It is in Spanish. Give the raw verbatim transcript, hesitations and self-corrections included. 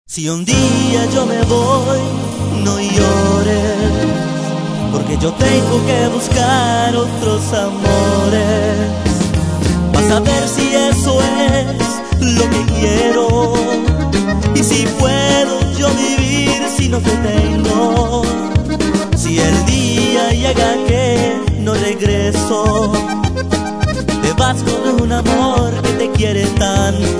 Si un día yo me voy, no llores, porque yo tengo que buscar otros amores. Vas a ver si eso es lo que quiero, y si puedo yo vivir si no te tengo. Si el día llega que no regreso, te vas con un amor que te quiere tanto.